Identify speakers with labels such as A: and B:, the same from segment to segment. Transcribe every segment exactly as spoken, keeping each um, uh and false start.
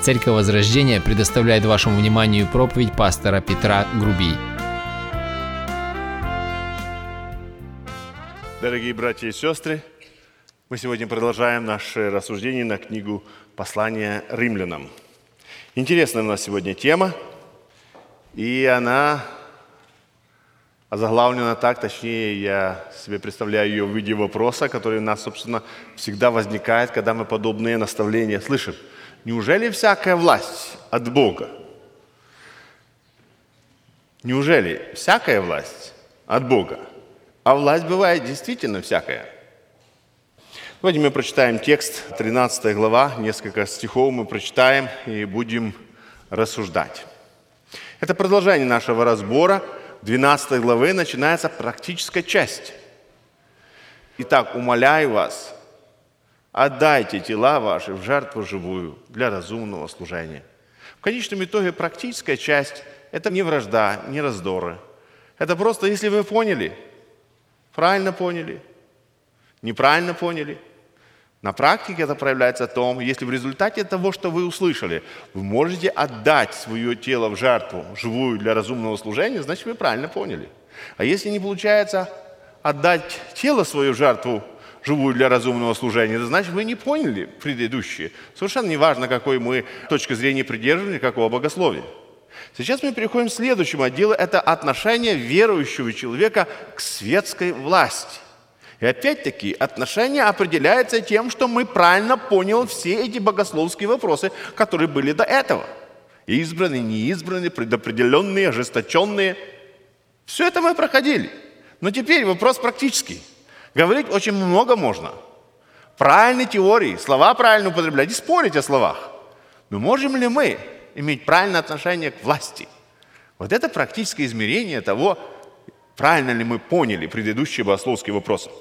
A: Церковь Возрождения предоставляет вашему вниманию проповедь пастора Петра Грубий.
B: Дорогие братья и сестры, мы сегодня продолжаем наше рассуждение на книгу «Послание римлянам». Интересная у нас сегодня тема, и она озаглавлена так, точнее, я себе представляю ее в виде вопроса, который у нас, собственно, всегда возникает, когда мы подобные наставления слышим. Неужели всякая власть от Бога? Неужели всякая власть от Бога? А власть бывает действительно всякая. Давайте мы прочитаем текст, тринадцатая глава, несколько стихов мы прочитаем и будем рассуждать. Это продолжение нашего разбора. двенадцатой главы начинается практическая часть. Итак, умоляю вас, отдайте тела ваши в жертву живую для разумного служения. В конечном итоге практическая часть – это не вражда, не раздоры. Это просто, если вы поняли, правильно поняли, неправильно поняли. На практике это проявляется в том, если в результате того, что вы услышали, вы можете отдать свое тело в жертву живую для разумного служения, значит, вы правильно поняли. А если не получается отдать тело свое в жертву живую для разумного служения, значит, вы не поняли предыдущие. Совершенно не важно, какой мы точки зрения придерживаемся, какого богословия. Сейчас мы переходим к следующему отделу. Это отношение верующего человека к светской власти. И опять-таки отношение определяется тем, что мы правильно поняли все эти богословские вопросы, которые были до этого. Избранные, неизбранные, предопределенные, ожесточенные. Все это мы проходили. Но теперь вопрос практический. Говорить очень много можно. Правильные теории, слова правильно употреблять и спорить о словах. Но можем ли мы иметь правильное отношение к власти? Вот это практическое измерение того, правильно ли мы поняли предыдущие богословские вопросы.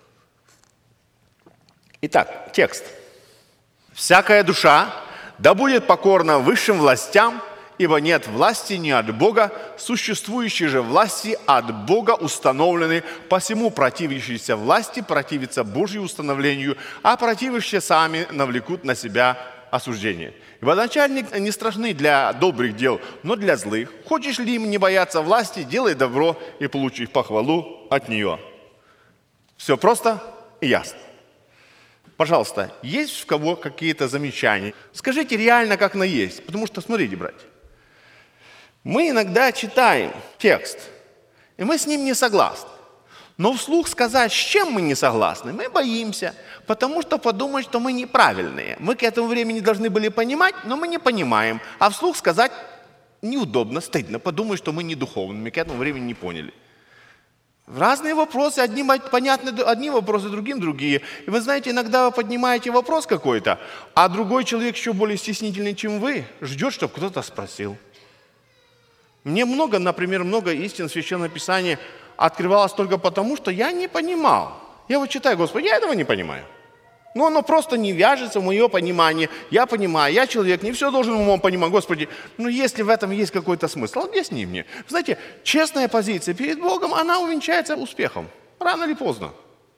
B: Итак, текст. «Всякая душа да будет покорна высшим властям, ибо нет власти ни от Бога, существующие же власти от Бога установлены, посему противящиеся власти противятся Божьему установлению, а противящие сами навлекут на себя осуждение. Ибо начальник не страшны для добрых дел, но для злых. Хочешь ли им не бояться власти, делай добро и получи похвалу от нее». Все просто и ясно. Пожалуйста, есть в кого какие-то замечания? Скажите реально, как оно есть. Потому что, смотрите, братья, мы иногда читаем текст, и мы с ним не согласны. Но вслух сказать, с чем мы не согласны, мы боимся, потому что подумают, что мы неправильные. Мы к этому времени должны были понимать, но мы не понимаем. А вслух сказать неудобно, стыдно, подумают, что мы не духовные, мы к этому времени не поняли. Разные вопросы, одним понятны одни вопросы, другим другие. И вы знаете, иногда вы поднимаете вопрос какой-то, а другой человек еще более стеснительный, чем вы, ждет, чтобы кто-то спросил. Мне много, например, много истин Священного Писания открывалось только потому, что я не понимал. Я вот читаю, Господи, я этого не понимаю. Но оно просто не вяжется в мое понимание. Я понимаю, я человек, не все должен умом понимать. Господи, ну если в этом есть какой-то смысл, объясни мне. Знаете, честная позиция перед Богом, она увенчается успехом. Рано или поздно.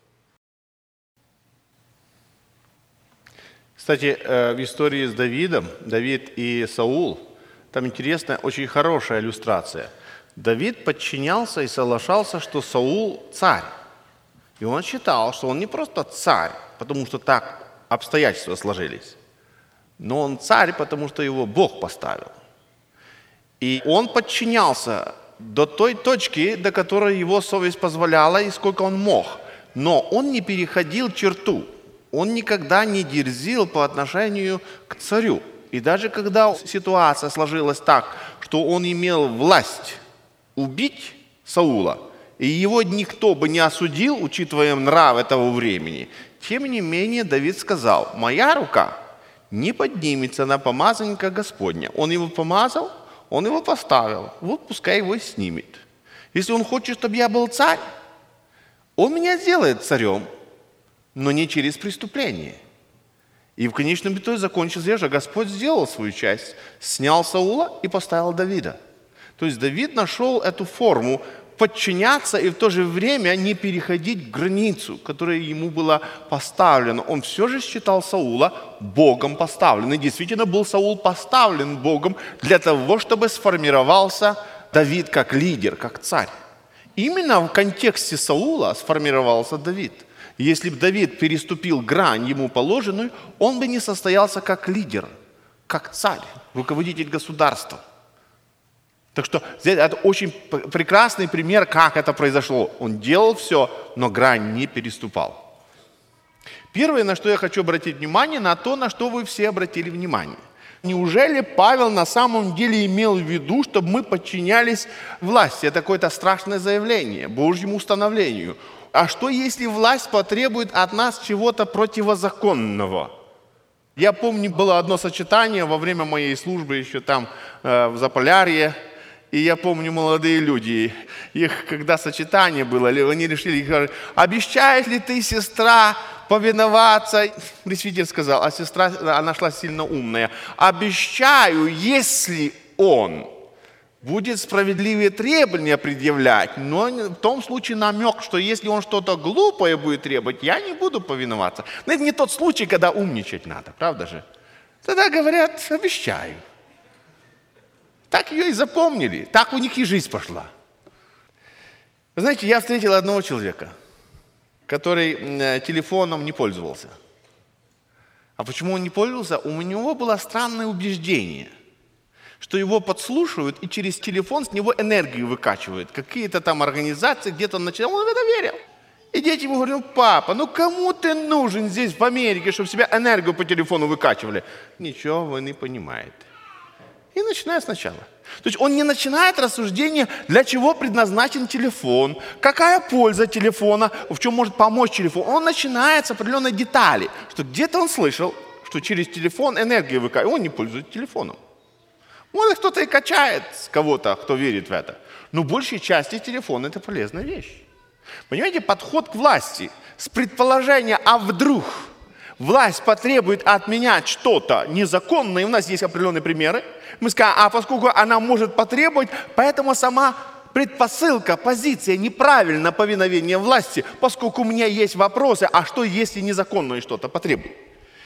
B: Кстати, в истории с Давидом, Давид и Саул, там интересная, очень хорошая иллюстрация. Давид подчинялся и соглашался, что Саул царь. И он считал, что он не просто царь, потому что так обстоятельства сложились, но он царь, потому что его Бог поставил. И он подчинялся до той точки, до которой его совесть позволяла и сколько он мог. Но он не переходил черту, он никогда не дерзил по отношению к царю. И даже когда ситуация сложилась так, что он имел власть убить Саула, и его никто бы не осудил, учитывая нрав этого времени, тем не менее Давид сказал: «Моя рука не поднимется на помазанника Господня». Он его помазал, он его поставил, вот пускай его снимет. Если он хочет, чтобы я был царь, он меня сделает царем, но не через преступление. И в конечном итоге закончилось тем, что Господь сделал свою часть, снял Саула и поставил Давида. То есть Давид нашел эту форму подчиняться и в то же время не переходить границу, которая ему была поставлена. Он все же считал Саула Богом поставленным. И действительно был Саул поставлен Богом для того, чтобы сформировался Давид как лидер, как царь. Именно в контексте Саула сформировался Давид. Если бы Давид переступил грань ему положенную, он бы не состоялся как лидер, как царь, руководитель государства. Так что здесь это очень прекрасный пример, как это произошло. Он делал все, но грань не переступал. Первое, на что я хочу обратить внимание, на то, на что вы все обратили внимание. Неужели Павел на самом деле имел в виду, чтобы мы подчинялись власти? Это какое-то страшное заявление, Божьему установлению. А что, если власть потребует от нас чего-то противозаконного? Я помню, было одно сочетание во время моей службы еще там э, в Заполярье. И я помню, молодые люди, их, когда сочетание было, они решили, говорят, обещаешь ли ты, сестра, повиноваться? Пресвитер сказал, а сестра, она шла сильно умная. Обещаю, если он будет справедливые требования предъявлять, но в том случае намек, что если он что-то глупое будет требовать, я не буду повиноваться. Но это не тот случай, когда умничать надо, правда же? Тогда говорят, обещаю. Так ее и запомнили, так у них и жизнь пошла. Вы знаете, я встретил одного человека, который телефоном не пользовался. А почему он не пользовался? У него было странное убеждение, что его подслушивают и через телефон с него энергию выкачивают. Какие-то там организации, где-то он начинал, он в это верил. И дети ему говорят, ну, папа, ну кому ты нужен здесь в Америке, чтобы себя энергию по телефону выкачивали? Ничего вы не понимаете. И начинает сначала. То есть он не начинает рассуждение, для чего предназначен телефон, какая польза телефона, в чем может помочь телефон. Он начинает с определенной детали, что где-то он слышал, что через телефон энергия выкачивает, он не пользуется телефоном. Может, кто-то и качает с кого-то, кто верит в это. Но большей части телефон – это полезная вещь. Понимаете, подход к власти с предположения «а вдруг?» власть потребует от меня что-то незаконное, и у нас есть определенные примеры, мы скажем, а поскольку она может потребовать, поэтому сама предпосылка, позиция неправильно повиновения власти, поскольку у меня есть вопросы, а что, если незаконное что-то потребует?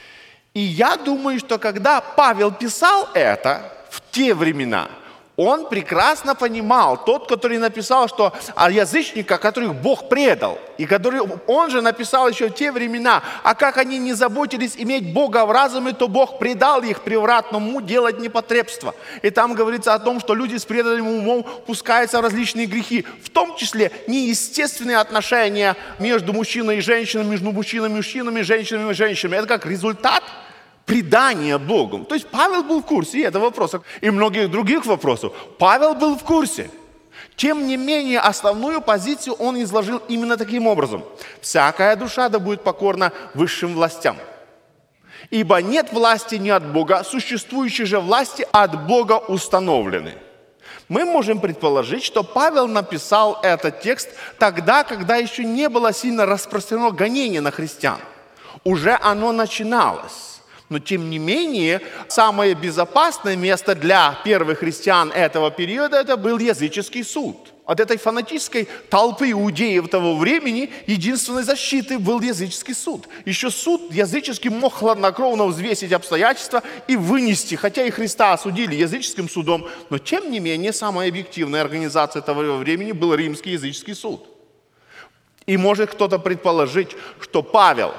B: И я думаю, что когда Павел писал это в те времена, он прекрасно понимал, тот, который написал, что о язычниках, которых Бог предал, и который он же написал еще в те времена, а как они не заботились иметь Бога в разуме, то Бог предал их превратному уму делать непотребство. И там говорится о том, что люди с преданным умом пускаются в различные грехи, в том числе неестественные отношения между мужчиной и женщиной, между мужчинами и мужчинами, женщинами и женщинами. Это как результат предание Богу. То есть Павел был в курсе этого вопроса и многих других вопросов. Павел был в курсе. Тем не менее, основную позицию он изложил именно таким образом. «Всякая душа да будет покорна высшим властям. Ибо нет власти не от Бога, существующие же власти от Бога установлены». Мы можем предположить, что Павел написал этот текст тогда, когда еще не было сильно распространено гонение на христиан. Уже оно начиналось. Но, тем не менее, самое безопасное место для первых христиан этого периода – это был языческий суд. От этой фанатической толпы иудеев того времени единственной защитой был языческий суд. Еще суд языческий мог хладнокровно взвесить обстоятельства и вынести, хотя и Христа осудили языческим судом, но, тем не менее, самая объективная организация того времени был римский языческий суд. И может кто-то предположить, что Павел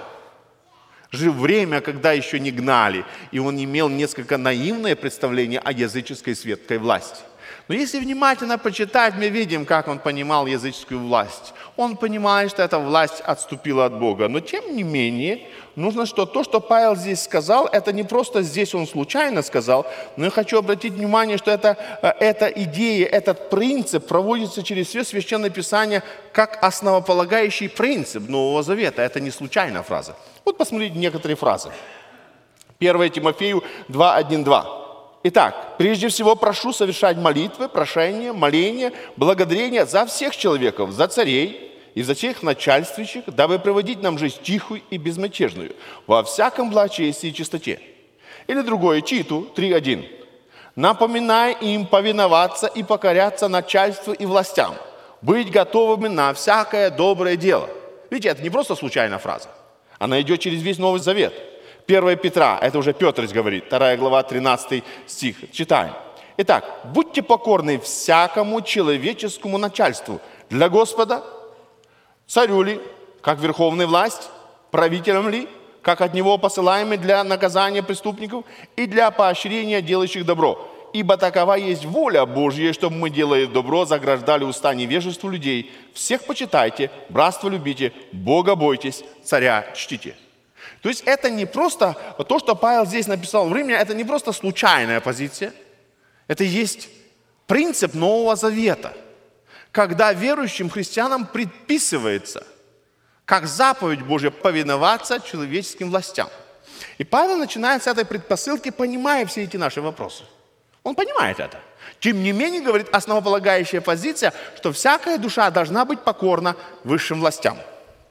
B: жил время, когда еще не гнали, и он имел несколько наивное представление о языческой светской власти. Но если внимательно почитать, мы видим, как он понимал языческую власть. Он понимает, что эта власть отступила от Бога. Но тем не менее, нужно, что то, что Павел здесь сказал, это не просто здесь он случайно сказал, но я хочу обратить внимание, что это, эта идея, этот принцип проводится через все Священное Писание как основополагающий принцип Нового Завета. Это не случайная фраза. Вот посмотрите некоторые фразы. первое Тимофею два, один, два. Итак, прежде всего прошу совершать молитвы, прошения, моления, благодарения за всех человеков, за царей и за всех начальствующих, дабы проводить нам жизнь тихую и безмятежную, во всяком благочестии и чистоте. Или другое, Титу три, один. Напоминай им повиноваться и покоряться начальству и властям. быть готовыми на всякое доброе дело. Видите, это не просто случайная фраза. Она идет через весь Новый Завет. первое Петра, это уже Петр говорит, вторая глава, тринадцатый стих. Читаем. Итак, будьте покорны всякому человеческому начальству для Господа, царю ли, как верховной власть, правителям ли, как от него посылаемый для наказания преступников и для поощрения делающих добро. Ибо такова есть воля Божья, чтобы мы, делая добро, заграждали уста невежеству людей. Всех почитайте, братство любите, Бога бойтесь, царя чтите. То есть это не просто, то, что Павел здесь написал в Риме, это не просто случайная позиция. Это есть принцип Нового Завета, когда верующим христианам предписывается, как заповедь Божья, повиноваться человеческим властям. И Павел начинает с этой предпосылки, понимая все эти наши вопросы. Он понимает это. Тем не менее, говорит, основополагающая позиция, что всякая душа должна быть покорна высшим властям.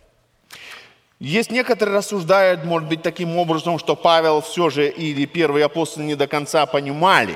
B: Есть некоторые рассуждают, может быть, таким образом, что Павел все же или первые апостолы не до конца понимали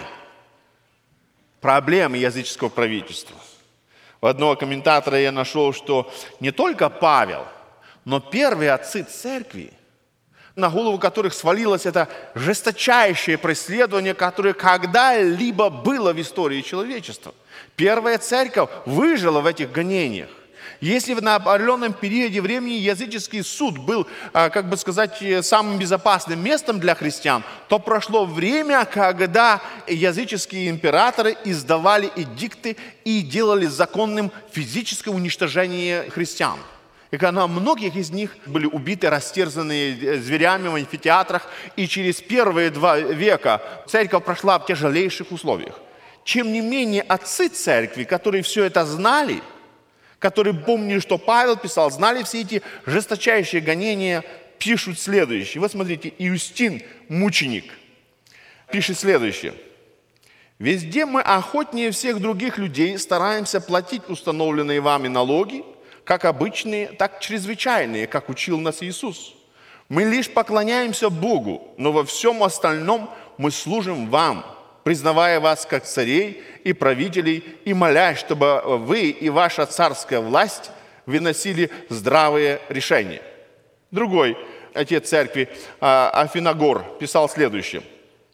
B: проблемы языческого правительства. У одного комментатора я нашел, что не только Павел, но первые отцы церкви, на голову которых свалилось это жесточайшее преследование, которое когда-либо было в истории человечества. Первая церковь выжила в этих гонениях. Если на определенном периоде времени языческий суд был, как бы сказать, самым безопасным местом для христиан, то прошло время, когда языческие императоры издавали эдикты и делали законным физическое уничтожение христиан. И когда многих из них были убиты, растерзаны зверями в амфитеатрах, и через первые два века церковь прошла в тяжелейших условиях. Тем не менее, отцы церкви, которые все это знали, которые помнили, что Павел писал, знали все эти жесточайшие гонения, пишут следующее. Вот смотрите, Иустин, мученик, пишет следующее. «Везде мы охотнее всех других людей стараемся платить установленные вами налоги, как обычные, так чрезвычайные, как учил нас Иисус. Мы лишь поклоняемся Богу, но во всем остальном мы служим вам, признавая вас как царей и правителей и молясь, чтобы вы и ваша царская власть выносили здравые решения». Другой отец церкви, Афиногор, писал следующее.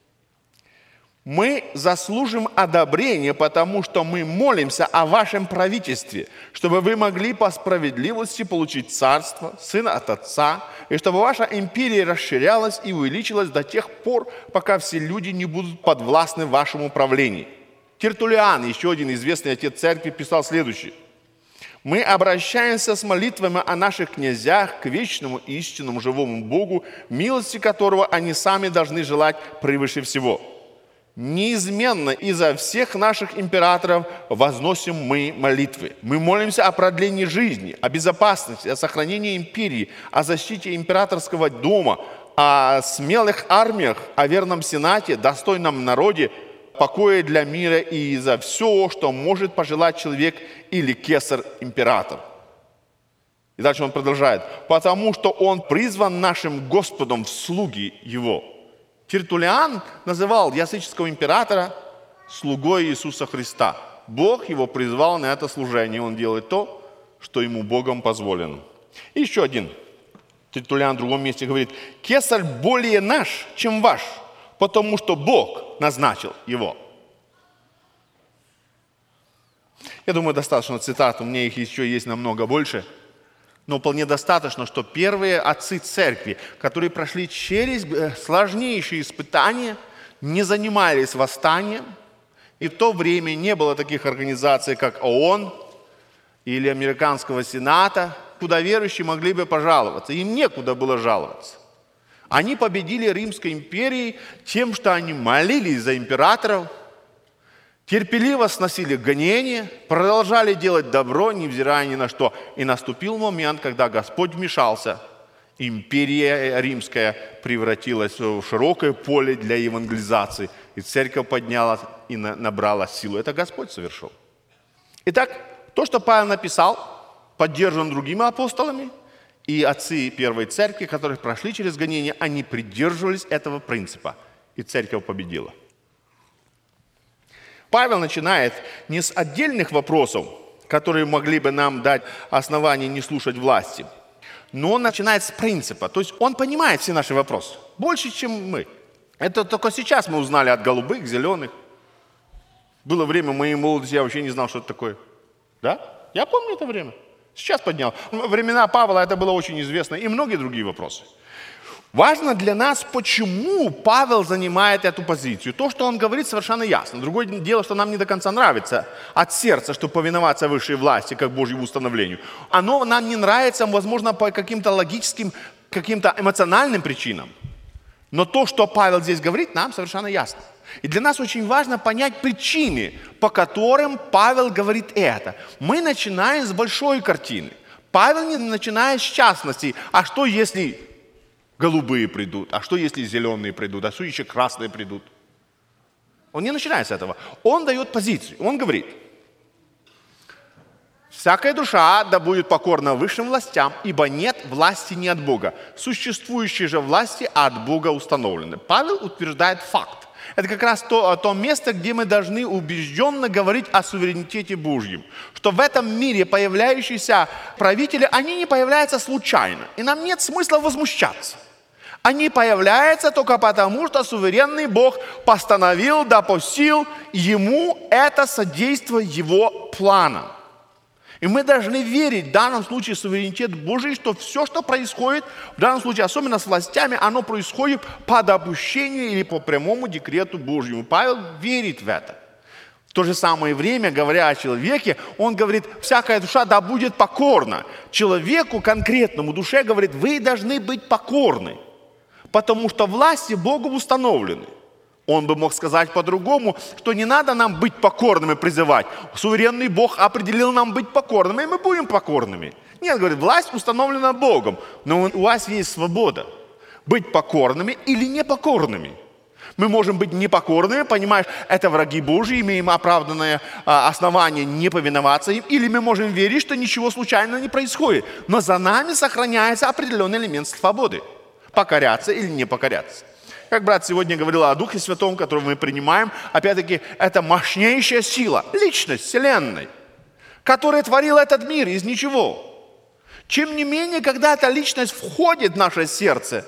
B: «Мы заслужим одобрения, потому что мы молимся о вашем правительстве, чтобы вы могли по справедливости получить царство, сына от отца, и чтобы ваша империя расширялась и увеличилась до тех пор, пока все люди не будут подвластны вашему правлению». Тертуллиан, еще один известный отец церкви, писал следующее. «Мы обращаемся с молитвами о наших князьях к вечному и истинному живому Богу, милости которого они сами должны желать превыше всего. Неизменно изо всех наших императоров возносим мы молитвы. Мы молимся о продлении жизни, о безопасности, о сохранении империи, о защите императорского дома, о смелых армиях, о верном сенате, достойном народе, покое для мира и за все, что может пожелать человек или кесарь-император». И дальше он продолжает. «Потому что он призван нашим Господом в слуги его». Тертуллиан называл языческого императора слугой Иисуса Христа. Бог его призвал на это служение. Он делает то, что ему Богом позволено. И еще один. Тертуллиан в другом месте говорит: «Кесарь более наш, чем ваш, потому что Бог назначил его». Я думаю, достаточно цитат. У меня их еще есть намного больше. Но вполне достаточно, что первые отцы церкви, которые прошли через сложнейшие испытания, не занимались восстанием. И в то время не было таких организаций, как ООН или Американского Сената, куда верующие могли бы пожаловаться. Им некуда было жаловаться. Они победили Римской империей тем, что они молились за императоров, терпеливо сносили гонения, продолжали делать добро, невзирая ни на что. И наступил момент, когда Господь вмешался. Империя римская превратилась в широкое поле для евангелизации. И церковь поднялась и набрала силу. Это Господь совершил. Итак, то, что Павел написал, поддержан другими апостолами. И отцы первой церкви, которые прошли через гонения, они придерживались этого принципа. И церковь победила. Павел начинает не с отдельных вопросов, которые могли бы нам дать основание не слушать власти. Но он начинает с принципа. То есть он понимает все наши вопросы. Больше, чем мы. Это только сейчас мы узнали от голубых, зеленых. Было время моей молодости, я вообще не знал, что это такое. Да? Я помню это время. Сейчас поднял. Во времена Павла это было очень известно. И многие другие вопросы. Важно для нас, почему Павел занимает эту позицию. То, что он говорит, совершенно ясно. Другое дело, что нам не до конца нравится от сердца, чтобы повиноваться высшей власти, как Божьему установлению. Оно нам не нравится, возможно, по каким-то логическим, каким-то эмоциональным причинам. Но то, что Павел здесь говорит, нам совершенно ясно. И для нас очень важно понять причины, по которым Павел говорит это. Мы начинаем с большой картины. Павел не начинает с частностей. А что, если голубые придут? А что, если зеленые придут? А что, еще красные придут? Он не начинает с этого. Он дает позицию. Он говорит: «Всякая душа да будет покорна высшим властям, ибо нет власти не от Бога. Существующие же власти от Бога установлены». Павел утверждает факт. Это как раз то, то место, где мы должны убежденно говорить о суверенитете Божьем. Что в этом мире появляющиеся правители, они не появляются случайно. И нам нет смысла возмущаться. Они появляются только потому, что суверенный Бог постановил, допустил ему это содействие его планам. И мы должны верить в данном случае в суверенитет Божий, что все, что происходит, в данном случае, особенно с властями, оно происходит по допущению или по прямому декрету Божьему. Павел верит в это. В то же самое время, говоря о человеке, он говорит: всякая душа да будет покорна. Человеку, конкретному душе, говорит: вы должны быть покорны, потому что власти Богу установлены. Он бы мог сказать по-другому, что не надо нам быть покорными, призывать. Суверенный Бог определил нам быть покорными, и мы будем покорными. Нет, говорит, власть установлена Богом, но у вас есть свобода быть покорными или непокорными. Мы можем быть непокорными, понимаешь, это враги Божьи, имеем оправданное а, основание не повиноваться им, или мы можем верить, что ничего случайно не происходит, но за нами сохраняется определенный элемент свободы. Покоряться или не покоряться. Как брат сегодня говорил о Духе Святом, которого мы принимаем, опять-таки, это мощнейшая сила, личность Вселенной, которая творила этот мир из ничего. Тем не менее, когда эта личность входит в наше сердце,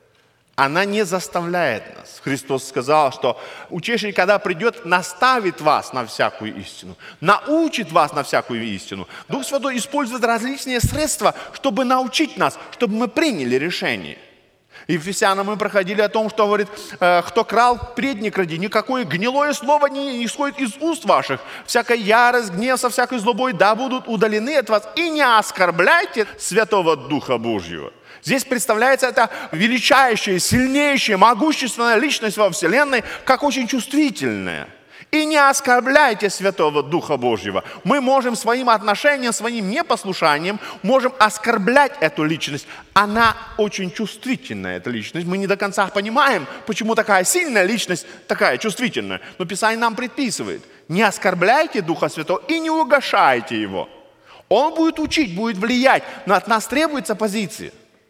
B: она не заставляет нас. Христос сказал, что Утешитель, когда придет, наставит вас на всякую истину, научит вас на всякую истину. Дух Святой использует различные средства, чтобы научить нас, чтобы мы приняли решение. Ефесянам мы проходили о том, что говорит: кто крал, впредь не кради, никакое гнилое слово не исходит из уст ваших, всякая ярость, гнев со всякой злобой да будут удалены от вас, и не оскорбляйте Святого Духа Божьего. Здесь представляется эта величайшая, сильнейшая, могущественная личность во Вселенной, как очень чувствительная. И не оскорбляйте Святого Духа Божьего. Мы можем своим отношением, своим непослушанием, можем оскорблять эту личность. Она очень чувствительная, эта личность. Мы не до конца понимаем, почему такая сильная личность, такая чувствительная. Но Писание нам предписывает: не оскорбляйте Духа Святого и не угошайте Его. Он будет учить, будет влиять, но от нас требуется позиция.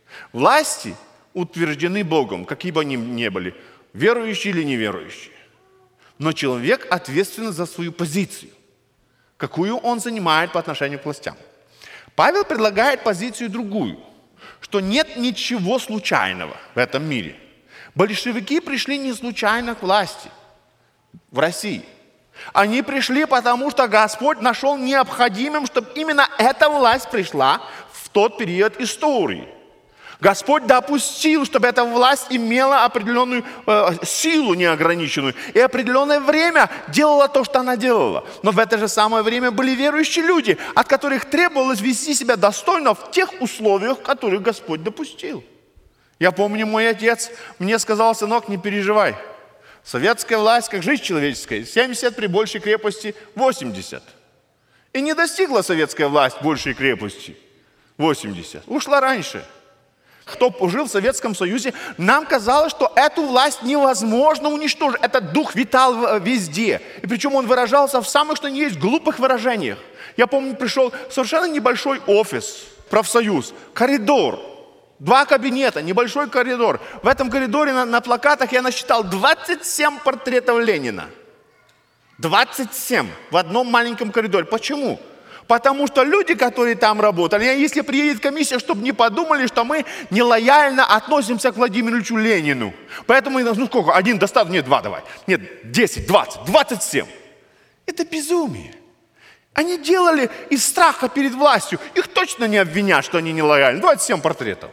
B: Власти утверждены Богом, какие бы они ни были, верующие или неверующие. Но человек ответственен за свою позицию, какую он занимает по отношению к властям. Павел предлагает позицию другую, что нет ничего случайного в этом мире. Большевики пришли не случайно к власти в России. Они пришли, потому что Господь нашел необходимым, чтобы именно эта власть пришла в тот период истории. Господь допустил, чтобы эта власть имела определенную э, силу неограниченную и определенное время делала то, что она делала. Но в это же самое время были верующие люди, от которых требовалось вести себя достойно в тех условиях, которые Господь допустил. Я помню, мой отец мне сказал: сынок, не переживай. Советская власть, как жизнь человеческая, семьдесят при большей крепости восемьдесят. И не достигла советская власть большей крепости восемьдесят. Ушла раньше. Кто жил в Советском Союзе, нам казалось, что эту власть невозможно уничтожить. Этот дух витал везде. И причем он выражался в самых, что ни есть, глупых выражениях. Я помню, пришел совершенно небольшой офис, профсоюз, коридор, два кабинета, небольшой коридор. В этом коридоре на, на плакатах я насчитал двадцать семь портретов Ленина. двадцать семь в одном маленьком коридоре. Почему? Потому что люди, которые там работали, если приедет комиссия, чтобы не подумали, что мы нелояльно относимся к Владимиру Ильичу Ленину. Поэтому, ну сколько, один достаточно, нет, два давай. Нет, десять, двадцать, двадцать семь. Это безумие. Они делали из страха перед властью. Их точно не обвинят, что они нелояльны. двадцать семь портретов.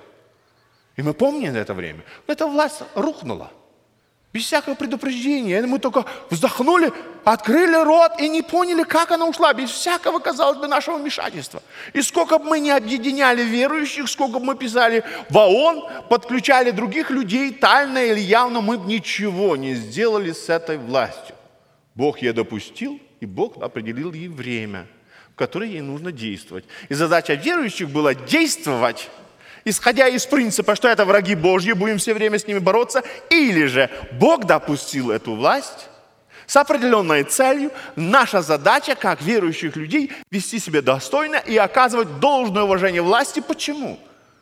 B: И мы помним это время. Но эта власть рухнула. Без всякого предупреждения. И мы только вздохнули, открыли рот и не поняли, как она ушла. Без всякого, казалось бы, нашего вмешательства. И сколько бы мы не объединяли верующих, сколько бы мы писали в ООН, подключали других людей, тайно или явно, мы бы ничего не сделали с этой властью. Бог ее допустил, и Бог определил ей время, в которое ей нужно действовать. И задача верующих была действовать, исходя из принципа, что это враги Божьи, будем все время с ними бороться, или же Бог допустил эту власть с определенной целью. Наша задача, как верующих людей, вести себя достойно и оказывать должное уважение власти. Почему?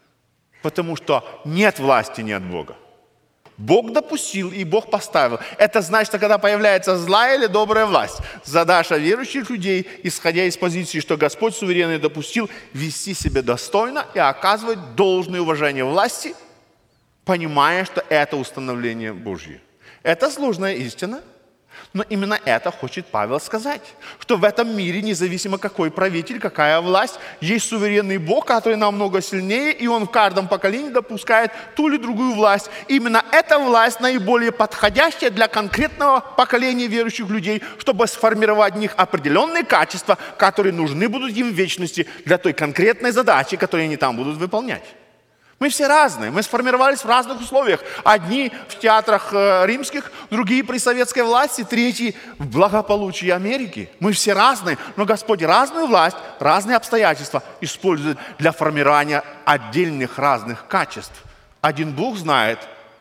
B: Потому что нет власти не от Бога. Бог допустил и Бог поставил. Это значит, что когда появляется злая или добрая власть, задача верующих людей, исходя из позиции, что Господь суверенный допустил, вести себя достойно и оказывать должное уважение власти, понимая, что это установление Божье. Это сложная истина, но именно это хочет Павел сказать, что в этом мире, независимо какой правитель, какая власть, есть суверенный Бог, который намного сильнее, и Он в каждом поколении допускает ту или другую власть. Именно эта власть наиболее подходящая для конкретного поколения верующих людей, чтобы сформировать в них определенные качества, которые нужны будут им в вечности для той конкретной задачи, которую они там будут выполнять. Мы все разные, мы сформировались в разных условиях. Одни в театрах э, римских, другие при советской власти, третьи в благополучии Америки. Мы все разные, но Господь разную власть, разные обстоятельства использует для формирования отдельных разных качеств. Один Бог знает,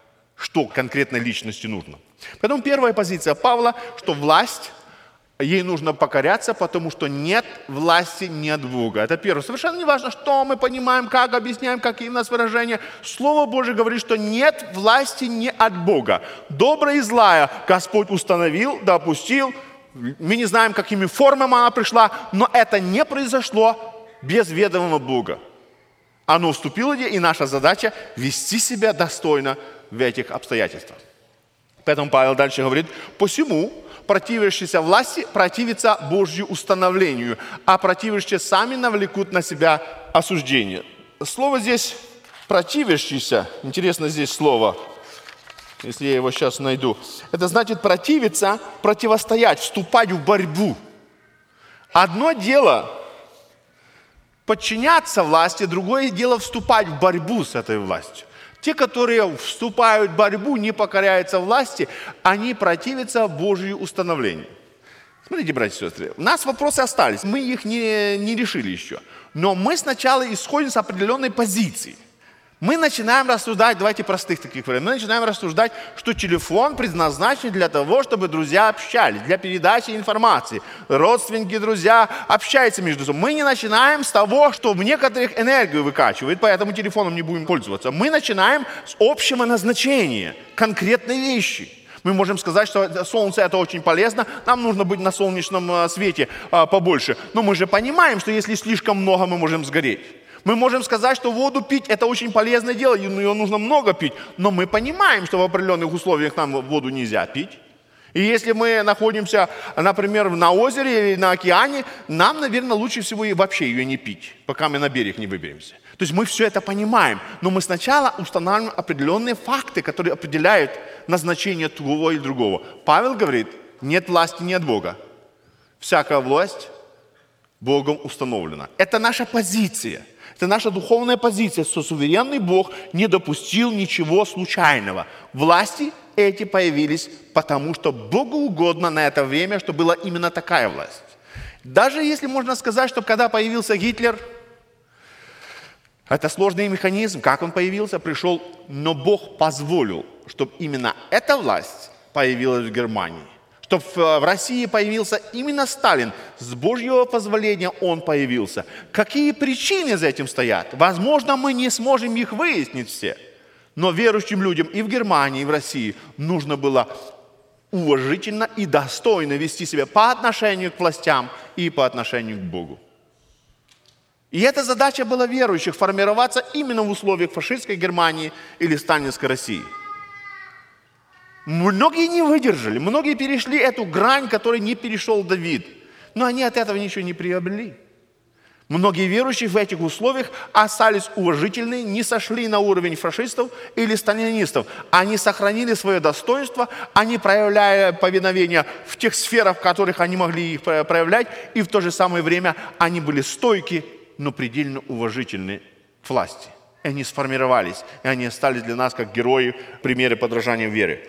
B: что конкретной личности нужно. Поэтому первая позиция Павла, что власть, ей нужно покоряться, потому что нет власти не от Бога. Это первое. Совершенно не важно, что мы понимаем, как объясняем, какие у нас выражения. Слово Божие говорит, что нет власти не от Бога. Добрая и злая Господь установил, допустил. Мы не знаем, какими формами она пришла, но это не произошло без ведомого Бога. Оно вступило, и наша задача вести себя достойно в этих обстоятельствах. Поэтому Павел дальше говорит: «Посему противящиеся власти противятся Божью установлению, а противящие сами навлекут на себя осуждение». Слово здесь «противящийся», интересно здесь слово, если я его сейчас найду. Это значит противиться, противостоять, вступать в борьбу. Одно дело подчиняться власти, другое дело вступать в борьбу с этой властью. Те, которые вступают в борьбу, не покоряются власти, они противятся Божьему установлению. Смотрите, братья и сестры, у нас вопросы остались, мы их не, не решили еще. Но мы сначала исходим с определенной позиции. Мы начинаем рассуждать, давайте простых таких вариантов, мы начинаем рассуждать, что телефон предназначен для того, чтобы друзья общались, для передачи информации. Родственники, друзья общаются между собой. Мы не начинаем с того, что в некоторых энергию выкачивает, поэтому телефоном не будем пользоваться. Мы начинаем с общего назначения, конкретной вещи. Мы можем сказать, что солнце это очень полезно, нам нужно быть на солнечном свете побольше. Но мы же понимаем, что если слишком много, мы можем сгореть. Мы можем сказать, что воду пить – это очень полезное дело, ее нужно много пить. Но мы понимаем, что в определенных условиях нам воду нельзя пить. И если мы находимся, например, на озере или на океане, нам, наверное, лучше всего и вообще ее не пить, пока мы на берег не выберемся. То есть мы все это понимаем, но мы сначала устанавливаем определенные факты, которые определяют назначение того или другого. Павел говорит, нет власти не от Бога. Всякая власть Богом установлена. Это наша позиция. Это наша духовная позиция, что суверенный Бог не допустил ничего случайного. Власти эти появились, потому что Богу угодно на это время, что была именно такая власть. Даже если можно сказать, что когда появился Гитлер, это сложный механизм, как он появился, пришел, но Бог позволил, чтобы именно эта власть появилась в Германии. Чтобы в России появился именно Сталин. С Божьего позволения он появился. Какие причины за этим стоят? Возможно, мы не сможем их выяснить все. Но верующим людям и в Германии, и в России нужно было уважительно и достойно вести себя по отношению к властям и по отношению к Богу. И эта задача была верующих – формироваться именно в условиях фашистской Германии или сталинской России. Многие не выдержали, многие перешли эту грань, которой не перешел Давид. Но они от этого ничего не приобрели. Многие верующие в этих условиях остались уважительны, не сошли на уровень фашистов или сталинистов. Они сохранили свое достоинство, они проявляли повиновение в тех сферах, в которых они могли их проявлять, и в то же самое время они были стойки, но предельно уважительны к власти. И они сформировались, и они остались для нас как герои, примеры подражания в вере.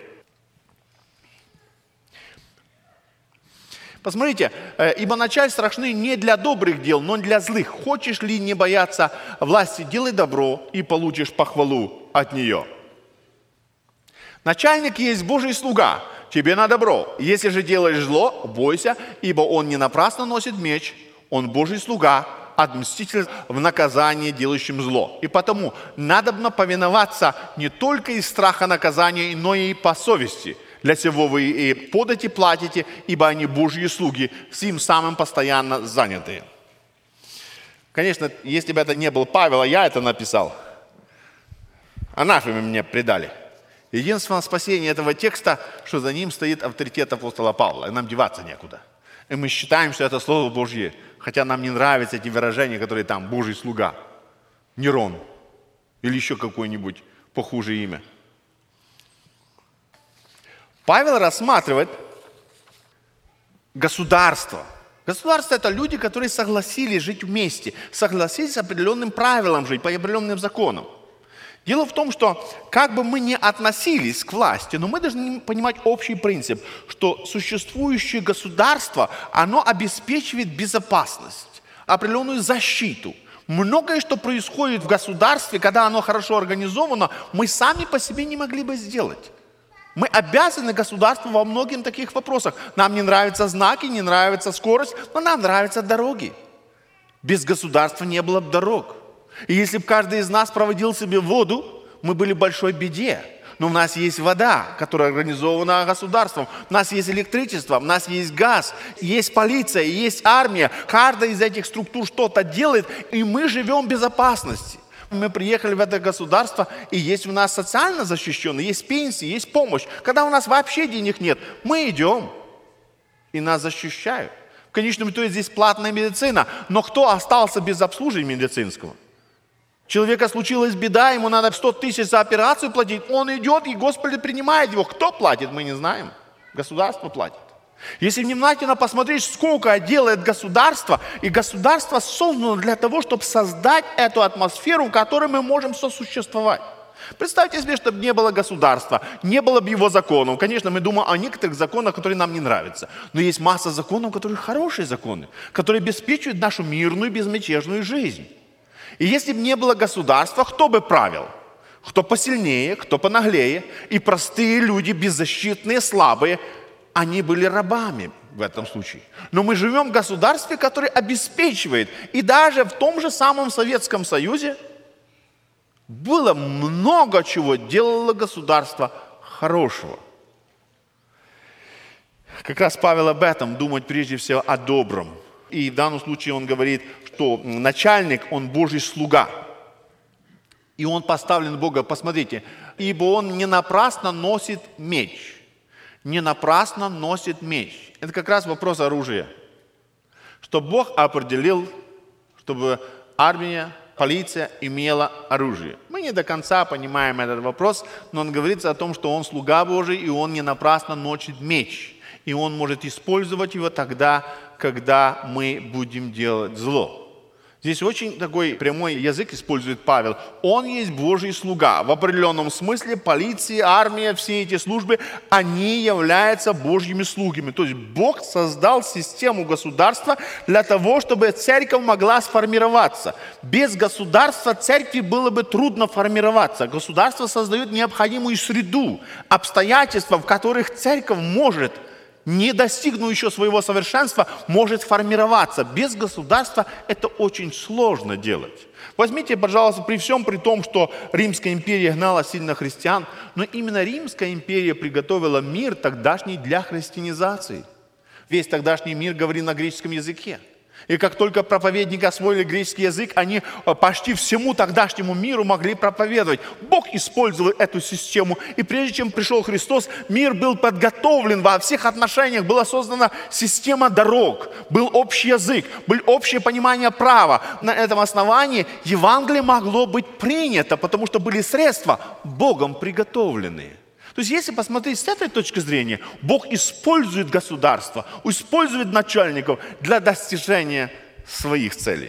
B: Посмотрите, ибо началь страшны не для добрых дел, но для злых. Хочешь ли не бояться власти, делай добро и получишь похвалу от нее. Начальник есть Божий слуга, тебе на добро. Если же делаешь зло, бойся, ибо он не напрасно носит меч, он Божий слуга, отмститель в наказании делающим зло. И потому надобно повиноваться не только из страха наказания, но и по совести. Для сего вы и подати платите, ибо они Божьи слуги, всем самым постоянно занятые. Конечно, если бы это не был Павел, а я это написал, анафемы мне предали. Единственное спасение этого текста, что за ним стоит авторитет апостола Павла, и нам деваться некуда. И мы считаем, что это Слово Божье, хотя нам не нравятся эти выражения, которые там «Божий слуга», «Нерон» или еще какое-нибудь похуже имя. Павел рассматривает государство. Государство – это люди, которые согласились жить вместе, согласились с определенным правилам жить, по определенным законам. Дело в том, что как бы мы ни относились к власти, но мы должны понимать общий принцип, что существующее государство, оно обеспечивает безопасность, определенную защиту. Многое, что происходит в государстве, когда оно хорошо организовано, мы сами по себе не могли бы сделать. Мы обязаны государству во многих таких вопросах. Нам не нравятся знаки, не нравится скорость, но нам нравятся дороги. Без государства не было бы дорог. И если бы каждый из нас проводил себе воду, мы были в большой беде. Но у нас есть вода, которая организована государством. У нас есть электричество, у нас есть газ, есть полиция, есть армия. Каждая из этих структур что-то делает, и мы живем в безопасности. Мы приехали в это государство, и есть у нас социально защищенные, есть пенсии, есть помощь. Когда у нас вообще денег нет, мы идем, и нас защищают. В конечном итоге здесь платная медицина, но кто остался без обслуживания медицинского? У человека случилась беда, ему надо сто тысяч за операцию платить, он идет, и Господь принимает его. Кто платит, мы не знаем. Государство платит. Если внимательно посмотреть, сколько делает государство, и государство создано для того, чтобы создать эту атмосферу, в которой мы можем сосуществовать. Представьте себе, чтобы не было государства, не было бы его законов. Конечно, мы думаем о некоторых законах, которые нам не нравятся. Но есть масса законов, которые хорошие законы, которые обеспечивают нашу мирную, безмятежную жизнь. И если бы не было государства, кто бы правил? Кто посильнее, кто понаглее. И простые люди, беззащитные, слабые, они были рабами в этом случае. Но мы живем в государстве, которое обеспечивает. И даже в том же самом Советском Союзе было много чего делало государство хорошего. Как раз Павел об этом думает прежде всего о добром. И в данном случае он говорит, что начальник, он Божий слуга. И он поставлен Бога. Посмотрите, ибо он не напрасно носит меч. Не напрасно носит меч. Это как раз вопрос оружия. Что Бог определил, чтобы армия, полиция имела оружие. Мы не до конца понимаем этот вопрос, но он говорится о том, что он слуга Божий, и он не напрасно носит меч. И он может использовать его тогда, когда мы будем делать зло. Здесь очень такой прямой язык использует Павел. Он есть Божий слуга. В определенном смысле полиция, армия, все эти службы, они являются Божьими слугами. То есть Бог создал систему государства для того, чтобы церковь могла сформироваться. Без государства церкви было бы трудно формироваться. Государство создает необходимую среду, обстоятельства, в которых церковь может, не достигнув еще своего совершенства, может формироваться. Без государства это очень сложно делать. Возьмите, пожалуйста, при всем при том, что Римская империя гнала сильно христиан, но именно Римская империя приготовила мир тогдашний для христианизации. Весь тогдашний мир говорил на греческом языке. И как только проповедники освоили греческий язык, они почти всему тогдашнему миру могли проповедовать. Бог использовал эту систему. И прежде чем пришел Христос, мир был подготовлен во всех отношениях. Была создана система дорог, был общий язык, было общее понимание права. На этом основании Евангелие могло быть принято, потому что были средства Богом приготовленные. То есть, если посмотреть с этой точки зрения, Бог использует государство, использует начальников для достижения своих целей.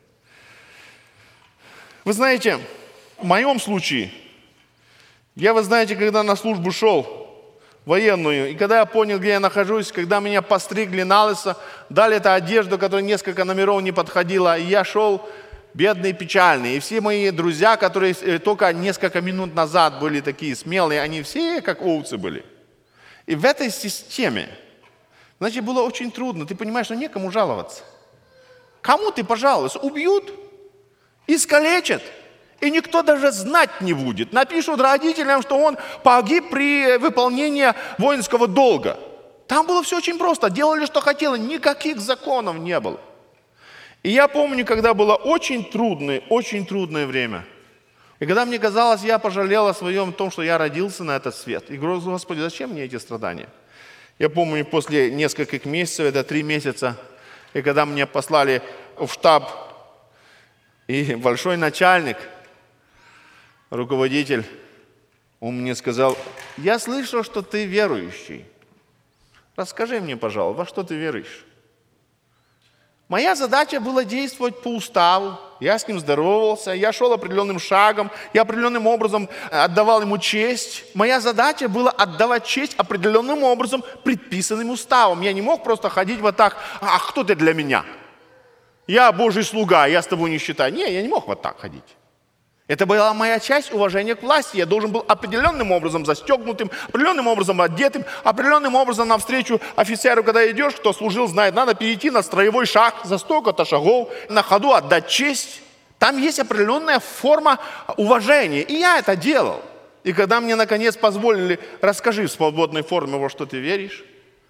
B: Вы знаете, в моем случае, я, вы знаете, когда на службу шел, военную, и когда я понял, где я нахожусь, когда меня постригли на лысо, дали эту одежду, которая несколько номеров не подходила, и я шел бедный и печальный. И все мои друзья, которые только несколько минут назад были такие смелые, они все как овцы были. И в этой системе, значит, было очень трудно. Ты понимаешь, что некому жаловаться. Кому ты пожалуйся? Убьют, искалечат, и никто даже знать не будет. Напишут родителям, что он погиб при выполнении воинского долга. Там было все очень просто. Делали, что хотели. Никаких законов не было. И я помню, когда было очень трудное, очень трудное время. И когда мне казалось, я пожалел о своем том, что я родился на этот свет. И говорю: Господи, зачем мне эти страдания? Я помню, после нескольких месяцев, это три месяца, и когда меня послали в штаб, и большой начальник, руководитель, он мне сказал: я слышал, что ты верующий. Расскажи мне, пожалуйста, во что ты веруешь? Моя задача была действовать по уставу. Я с ним здоровался, я шел определенным шагом, я определенным образом отдавал ему честь. Моя задача была отдавать честь определенным образом, предписанным уставом. Я не мог просто ходить вот так: а кто ты для меня? Я Божий слуга, я с тобой не считаю. Не, я не мог вот так ходить. Это была моя часть уважения к власти. Я должен был определенным образом застегнутым, определенным образом одетым, определенным образом навстречу офицеру, когда идешь, кто служил, знает, надо перейти на строевой шаг, за столько-то шагов, на ходу отдать честь. Там есть определенная форма уважения. И я это делал. И когда мне, наконец, позволили: расскажи в свободной форме, во что ты веришь,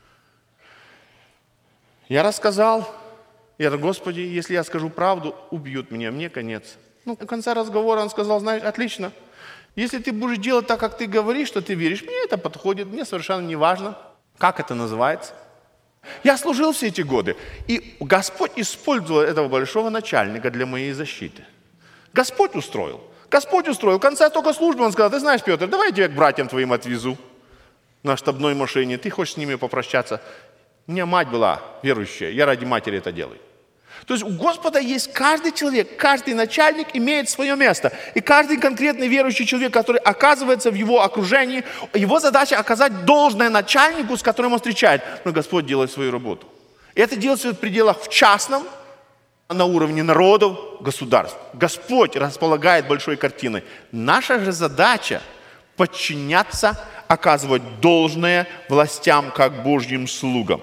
B: я рассказал. Я говорю: Господи, если я скажу правду, убьют меня, мне конец. Ну, в конце разговора он сказал: знаешь, отлично. Если ты будешь делать так, как ты говоришь, что ты веришь, мне это подходит, мне совершенно не важно, как это называется. Я служил все эти годы, и Господь использовал этого большого начальника для моей защиты. Господь устроил. Господь устроил. В конце только службы он сказал: ты знаешь, Петр, давай я тебя к братьям твоим отвезу на штабной машине, ты хочешь с ними попрощаться. У меня мать была верующая, я ради матери это делаю. То есть у Господа есть каждый человек, каждый начальник имеет свое место. И каждый конкретный верующий человек, который оказывается в его окружении, его задача оказать должное начальнику, с которым он встречает. Но Господь делает свою работу. И это делается в пределах в частном, на уровне народов, государств. Господь располагает большой картиной. Наша же задача подчиняться, оказывать должное властям, как Божьим слугам.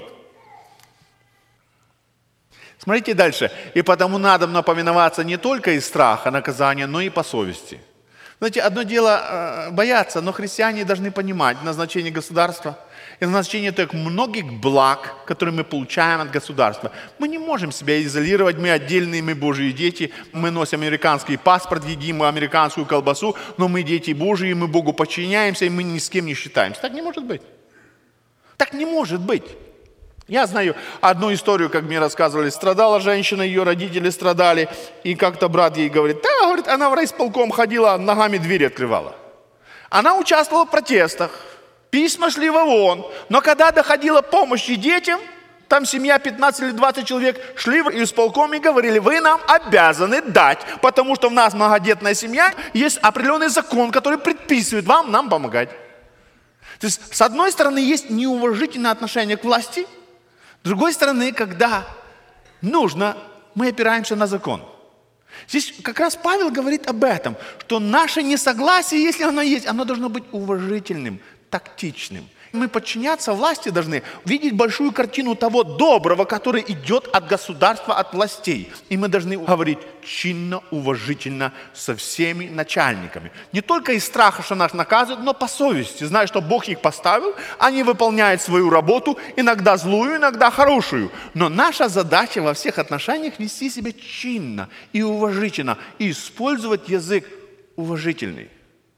B: Смотрите дальше. «И потому надо напоминоваться не только из страха наказания, но и по совести». Знаете, одно дело э, бояться, но христиане должны понимать назначение государства и назначение так многих благ, которые мы получаем от государства. Мы не можем себя изолировать, мы отдельные, мы Божьи дети, мы носим американский паспорт, едим американскую колбасу, но мы дети Божьи, мы Богу подчиняемся, и мы ни с кем не считаемся. Так не может быть. Так не может быть. Я знаю одну историю, как мне рассказывали. Страдала женщина, ее родители страдали. И как-то брат ей говорит: да, говорит, она в райисполком ходила, ногами двери открывала. Она участвовала в протестах. Письма шли в ООН. Но когда доходила помощи детям, там семья пятнадцать или двадцать человек, шли в исполком и говорили: вы нам обязаны дать, потому что у нас многодетная семья, есть определенный закон, который предписывает вам нам помогать. То есть, с одной стороны, есть неуважительное отношение к власти, с другой стороны, когда нужно, мы опираемся на закон. Здесь как раз Павел говорит об этом, что наше несогласие, если оно есть, оно должно быть уважительным, тактичным. Мы подчиняться власти должны, видеть большую картину того доброго, который идет от государства, от властей. И мы должны говорить чинно, уважительно со всеми начальниками. Не только из страха, что нас наказывают, но по совести, зная, что Бог их поставил, они выполняют свою работу, иногда злую, иногда хорошую. Но наша задача во всех отношениях вести себя чинно и уважительно, и использовать язык уважительный.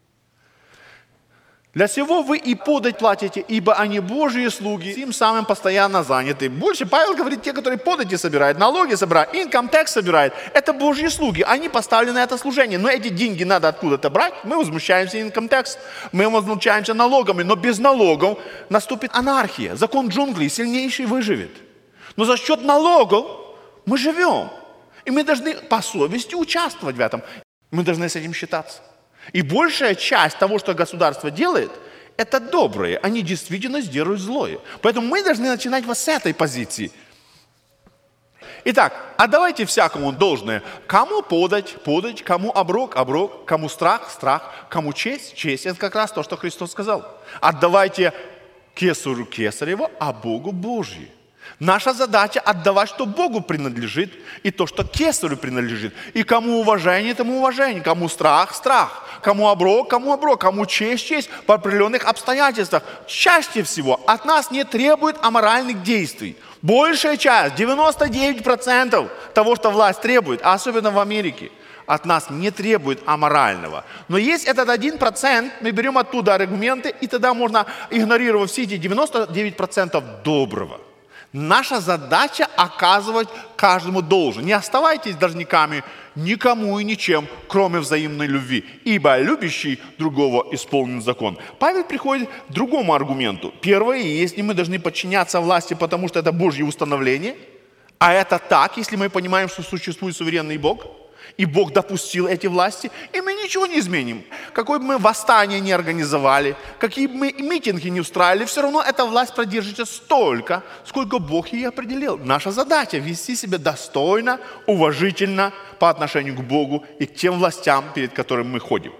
B: Для всего вы и подать платите, ибо они Божьи слуги, им самым постоянно заняты. Больше Павел говорит, те, которые подати собирают, налоги собирают, income tax собирают, это Божьи слуги, они поставлены на это служение. Но эти деньги надо откуда-то брать, мы возмущаемся income tax, мы возмущаемся налогами, но без налогов наступит анархия, закон джунглей, сильнейший выживет. Но за счет налогов мы живем, и мы должны по совести участвовать в этом, мы должны с этим считаться. И большая часть того, что государство делает, это доброе. Они действительно сдерживают злое. Поэтому мы должны начинать вот с этой позиции. Итак, отдавайте всякому должное. Кому подать, подать, кому оброк, оброк, кому страх, страх, кому честь, честь. Это как раз то, что Христос сказал. Отдавайте кесарю кесарево, а Богу Божье. Наша задача отдавать, что Богу принадлежит, и то, что кесарю принадлежит. И кому уважение, тому уважение, кому страх, страх, кому оброк, кому оброк, кому честь, честь, по определенных обстоятельствах. Чаще всего от нас не требует аморальных действий. Большая часть, девяносто девять процентов того, что власть требует, а особенно в Америке, от нас не требует аморального. Но есть этот один процент, мы берем оттуда аргументы, и тогда можно игнорировать все эти девяносто девять процентов доброго. Наша задача оказывать каждому должен. Не оставайтесь должниками никому и ничем, кроме взаимной любви. Ибо любящий другого исполнен закон. Павел приходит к другому аргументу. Первое, если мы должны подчиняться власти, потому что это Божье установление, а это так, если мы понимаем, что существует суверенный Бог, и Бог допустил эти власти, и мы ничего не изменим. Какое бы мы восстание не организовали, какие бы мы митинги не устраивали, все равно эта власть продержится столько, сколько Бог ей определил. Наша задача – вести себя достойно, уважительно по отношению к Богу и к тем властям, перед которыми мы ходим.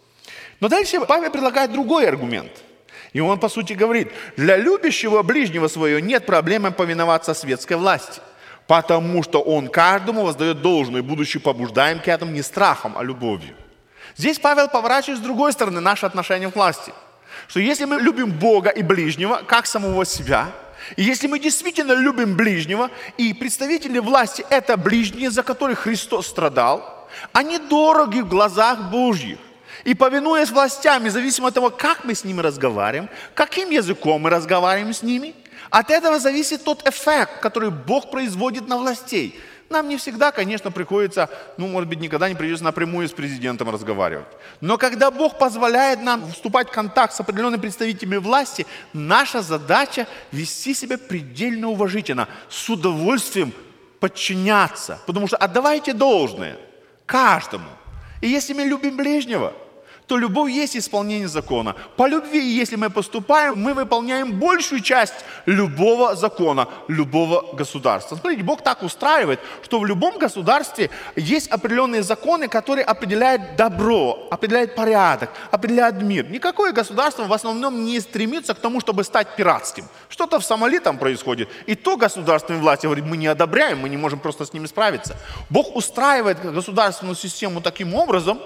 B: Но дальше Павел предлагает другой аргумент. И он, по сути, говорит, для любящего ближнего своего нет проблемы повиноваться светской власти. Потому что он каждому воздает должное, будучи побуждаем к этому не страхом, а любовью. Здесь Павел поворачивает с другой стороны наше отношение к власти. Что если мы любим Бога и ближнего, как самого себя, и если мы действительно любим ближнего, и представители власти – это ближние, за которых Христос страдал, они дороги в глазах Божьих. И повинуясь властям, независимо от того, как мы с ними разговариваем, каким языком мы разговариваем с ними, от этого зависит тот эффект, который Бог производит на властей. Нам не всегда, конечно, приходится, ну, может быть, никогда не придется напрямую с президентом разговаривать. Но когда Бог позволяет нам вступать в контакт с определенными представителями власти, наша задача вести себя предельно уважительно, с удовольствием подчиняться. Потому что отдавайте должное каждому. И если мы любим ближнего, то любовь есть исполнение закона. По любви, если мы поступаем, мы выполняем большую часть любого закона, любого государства. Смотрите, Бог так устраивает, что в любом государстве есть определенные законы, которые определяют добро, определяют порядок, определяют мир. Никакое государство в основном не стремится к тому, чтобы стать пиратским. Что-то в Сомали там происходит. И то государственные власти говорят, мы не одобряем, мы не можем просто с ними справиться. Бог устраивает государственную систему таким образом,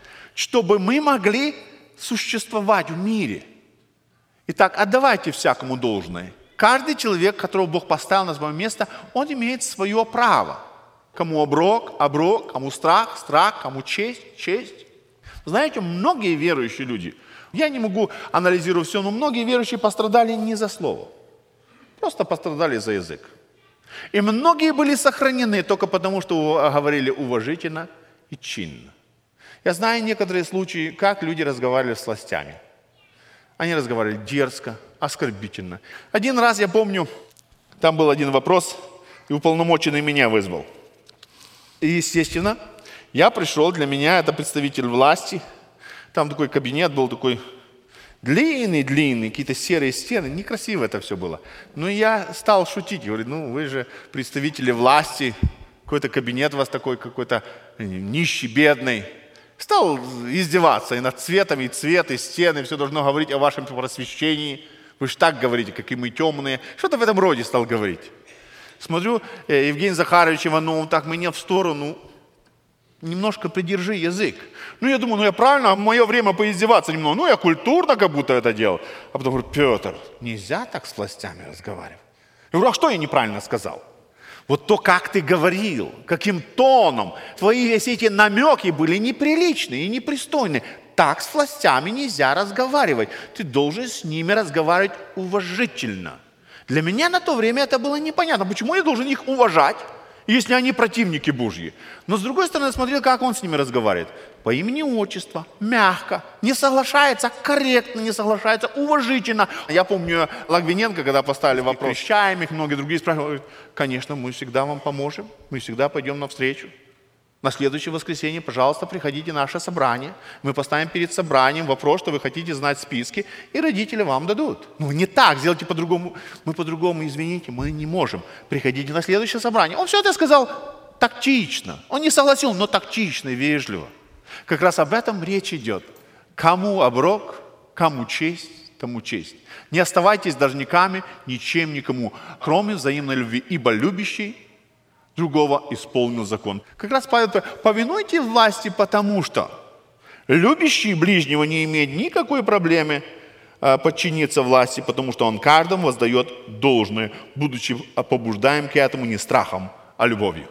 B: чтобы мы могли существовать в мире. Итак, отдавайте всякому должное. Каждый человек, которого Бог поставил на свое место, он имеет свое право. Кому оброк, оброк, кому страх, страх, кому честь, честь. Знаете, многие верующие люди, я не могу анализировать все, но многие верующие пострадали не за слово. Просто пострадали за язык. И многие были сохранены только потому, что говорили уважительно и чинно. Я знаю некоторые случаи, как люди разговаривали с властями. Они разговаривали дерзко, оскорбительно. Один раз, я помню, там был один вопрос, и уполномоченный меня вызвал. И, естественно, я пришел, для меня это представитель власти. Там такой кабинет был такой длинный-длинный, какие-то серые стены. Некрасиво это все было. Но я стал шутить, говорю, ну вы же представители власти, какой-то кабинет у вас такой, какой-то нищий, бедный. Стал издеваться и над цветом, и цвет, и стены, все должно говорить о вашем просвещении. Вы же так говорите, какие мы темные. Что-то в этом роде стал говорить. Смотрю, Евгений Захарович Иванов так меня в сторону, немножко придержи язык. Ну, я думаю, ну я правильно, в мое время поиздеваться немного. Ну, я культурно как будто это делал. А потом говорю, Петр, нельзя так с властями разговаривать. Я говорю, а что я неправильно сказал? Вот то, как ты говорил, каким тоном, твои все эти намеки были неприличные и непристойные. Так с властями нельзя разговаривать. Ты должен с ними разговаривать уважительно. Для меня на то время это было непонятно. Почему я должен их уважать, если они противники Божьи? Но с другой стороны, я смотрел, как он с ними разговаривает. По имени отчества, мягко, не соглашается, корректно не соглашается, уважительно. Я помню Лагвиненко, когда поставили вопрос, крещаем их, многие другие спрашивают, конечно, мы всегда вам поможем, мы всегда пойдем навстречу. На следующее воскресенье, пожалуйста, приходите на наше собрание. Мы поставим перед собранием вопрос, что вы хотите знать списки, и родители вам дадут. Ну, не так, сделайте по-другому. Мы по-другому, извините, мы не можем. Приходите на следующее собрание. Он все это сказал тактично. Он не согласился, но тактично и вежливо. Как раз об этом речь идет. Кому оброк, кому честь, тому честь. Не оставайтесь должниками ничем никому, кроме взаимной любви, ибо любящий другого исполнил закон. Как раз Павел говорит, повинуйте власти, потому что любящий ближнего не имеет никакой проблемы подчиниться власти, потому что он каждому воздает должное, будучи побуждаем к этому не страхом, а любовью.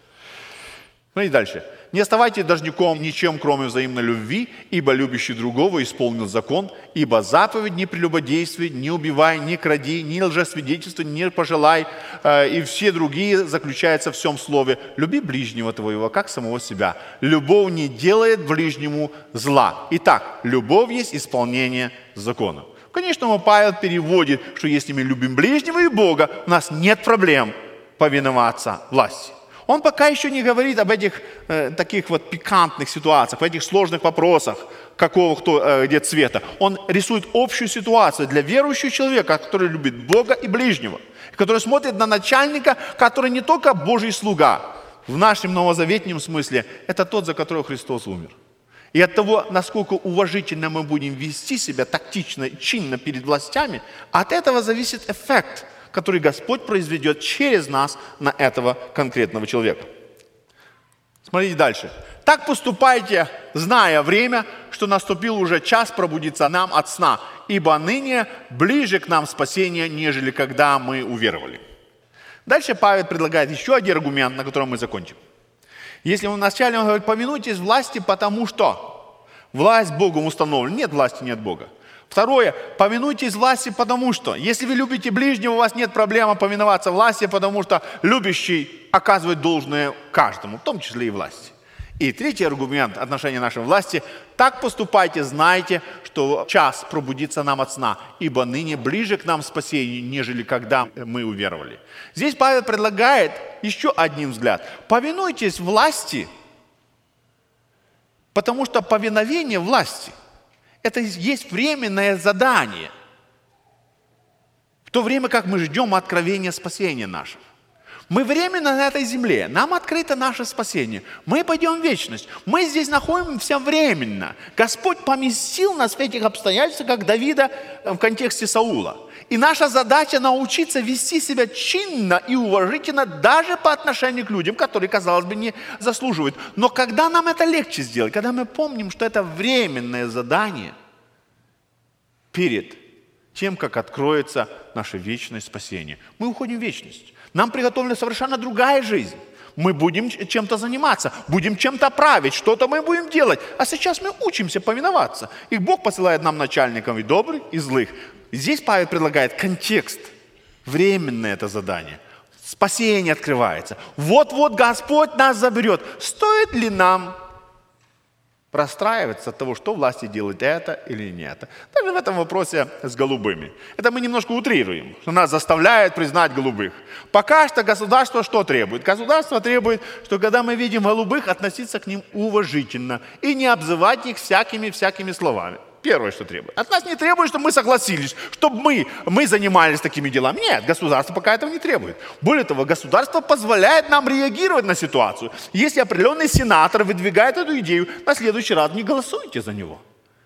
B: Смотрите дальше. Не оставайтесь должником ничем, кроме взаимной любви, ибо любящий другого исполнил закон, ибо заповедь не прелюбодействуй, не убивай, не кради, не лжесвидетельствуй, не пожелай, э, и все другие заключаются в всем слове. Люби ближнего твоего, как самого себя. Любовь не делает ближнему зла. Итак, любовь есть исполнение закона. Конечно, Павел переводит, что если мы любим ближнего и Бога, у нас нет проблем повиноваться власти. Он пока еще не говорит об этих э, таких вот пикантных ситуациях, в этих сложных вопросах, какого кто, э, где цвета. Он рисует общую ситуацию для верующего человека, который любит Бога и ближнего, который смотрит на начальника, который не только Божий слуга, в нашем новозаветнем смысле, это тот, за которого Христос умер. И от того, насколько уважительно мы будем вести себя, тактично и чинно перед властями, от этого зависит эффект, который Господь произведет через нас на этого конкретного человека. Смотрите дальше. Так поступайте, зная время, что наступил уже час пробудиться нам от сна, ибо ныне ближе к нам спасение, нежели когда мы уверовали. Дальше Павел предлагает еще один аргумент, на котором мы закончим. Если он вначале он говорит, повинуйтесь власти, потому что власть Богом установлена. Нет власти, нет Бога. Второе, повинуйтесь власти, потому что, если вы любите ближнего, у вас нет проблемы повиноваться власти, потому что любящий оказывает должное каждому, в том числе и власти. И третий аргумент отношения нашей власти, так поступайте, знайте, что час пробудится нам от сна, ибо ныне ближе к нам спасение, нежели когда мы уверовали. Здесь Павел предлагает еще один взгляд. Повинуйтесь власти, потому что повиновение власти – это есть временное задание. В то время, как мы ждем откровения спасения нашего. Мы временно на этой земле. Нам открыто наше спасение. Мы пойдем в вечность. Мы здесь находимся временно. Господь поместил нас в этих обстоятельствах, как Давида в контексте Саула. И наша задача научиться вести себя чинно и уважительно даже по отношению к людям, которые, казалось бы, не заслуживают. Но когда нам это легче сделать, когда мы помним, что это временное задание перед тем, как откроется наше вечное спасение. Мы уходим в вечность. Нам приготовлена совершенно другая жизнь. Мы будем чем-то заниматься, будем чем-то править, что-то мы будем делать. А сейчас мы учимся повиноваться. И Бог посылает нам начальников и добрых, и злых. Здесь Павел предлагает контекст. Временное это задание. Спасение открывается. Вот-вот Господь нас заберет. Стоит ли нам расстраиваться от того, что власти делают это или не это? Даже в этом вопросе с голубыми. Это мы немножко утрируем, что нас заставляют признать голубых. Пока что государство что требует? Государство требует, что когда мы видим голубых, относиться к ним уважительно и не обзывать их всякими-всякими словами. Первое, что требует. От нас не требует, чтобы мы согласились, чтобы мы, мы занимались такими делами. Нет, государство пока этого не требует. Более того, государство позволяет нам реагировать на ситуацию. Если определенный сенатор выдвигает эту идею, на следующий раз не голосуйте за него.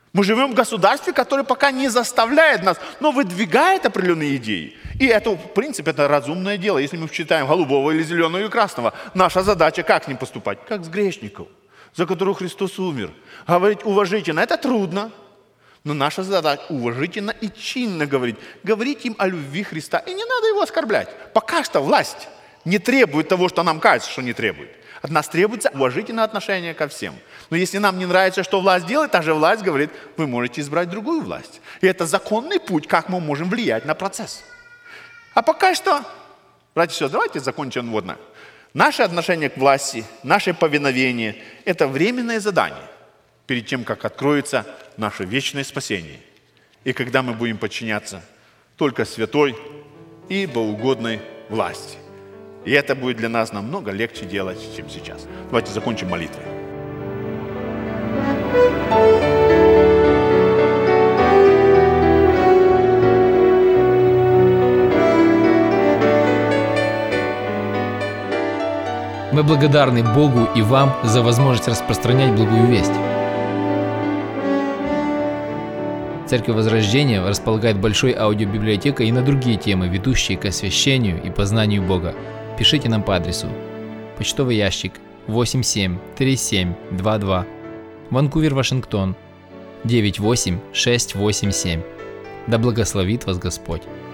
B: Мы живем в государстве, которое пока не заставляет нас, но выдвигает определенные идеи. И это, в принципе, это разумное дело. Если мы читаем голубого или зеленого и красного, наша задача как с ним поступать? Как с грешником, за которого Христос умер. Говорить уважительно, это трудно. Но наша задача уважительно и чинно говорить. Говорить им о любви Христа. И не надо его оскорблять. Пока что власть не требует того, что нам кажется, что не требует. От нас требуется уважительное отношение ко всем. Но если нам не нравится, что власть делает, та же власть говорит, вы можете избрать другую власть. И это законный путь, как мы можем влиять на процесс. А пока что, братья и сестры, давайте закончим вводное. Наше отношение к власти, наше повиновение – это временное задание перед тем, как откроется наше вечное спасение. И когда мы будем подчиняться только святой и богоугодной власти. И это будет для нас намного легче делать, чем сейчас. Давайте закончим молитвой.
A: Мы благодарны Богу и вам за возможность распространять благую весть. Церковь Возрождения располагает большой аудиобиблиотекой и на другие темы, ведущие к освящению и познанию Бога. Пишите нам по адресу: почтовый ящик восемь семь три семь два два, Ванкувер, Вашингтон девять восемь шесть восемь семь. Да благословит вас Господь!